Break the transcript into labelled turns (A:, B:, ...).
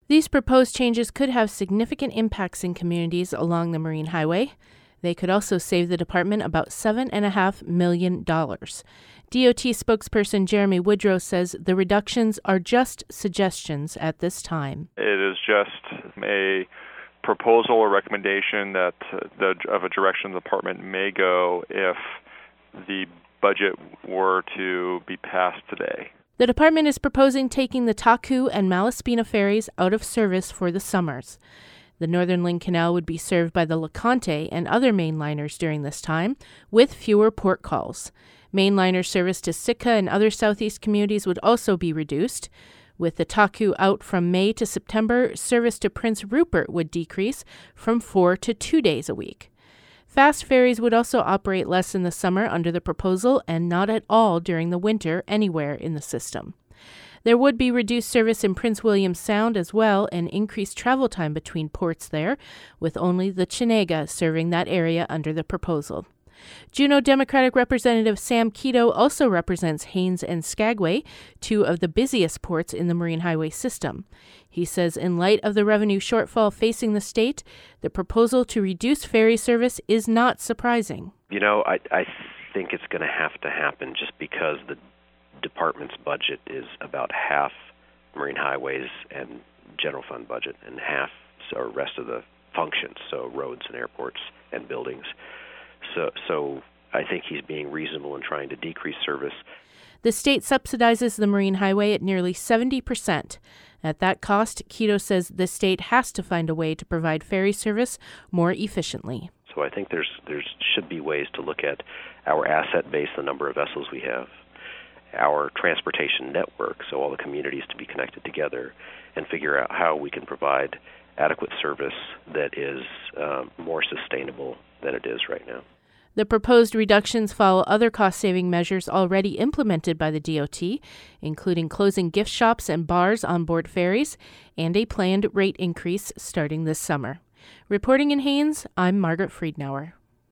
A: These proposed changes could have significant impacts in communities along the Marine Highway. They could also save the department about $7.5 million. DOT spokesperson Jeremy Woodrow says the reductions are just suggestions at this time.
B: It is just a proposal or recommendation that of a direction the department may go if the budget were to be passed today.
A: The department is proposing taking the Taku and Malaspina ferries out of service for the summers. The Northern Link Canal would be served by the LeConte and other mainliners during this time, with fewer port calls. Mainliner service to Sitka and other southeast communities would also be reduced. With the Taku out from May to September, service to Prince Rupert would decrease from 4 to 2 days a week. Fast ferries would also operate less in the summer under the proposal and not at all during the winter anywhere in the system. There would be reduced service in Prince William Sound as well and increased travel time between ports there, with only the Chenega serving that area under the proposal. Juneau Democratic Representative Sam Kito also represents Haines and Skagway, two of the busiest ports in the Marine Highway system. He says in light of the revenue shortfall facing the state, the proposal to reduce ferry service is not surprising.
C: I think it's going to happen just because the department's budget is about half Marine Highways and general fund budget and half or rest of the functions, so roads and airports and buildings. So I think he's being reasonable in trying to decrease service.
A: The state subsidizes the Marine Highway at nearly 70%. At that cost, Kito says the state has to find a way to provide ferry service more efficiently.
C: So I think there should be ways to look at our asset base, the number of vessels we have, our transportation network, so all the communities to be connected together, and figure out how we can provide adequate service that is more sustainable than it is right now.
A: The proposed reductions follow other cost-saving measures already implemented by the DOT, including closing gift shops and bars on board ferries and a planned rate increase starting this summer. Reporting in Haines, I'm Margaret Friedenauer.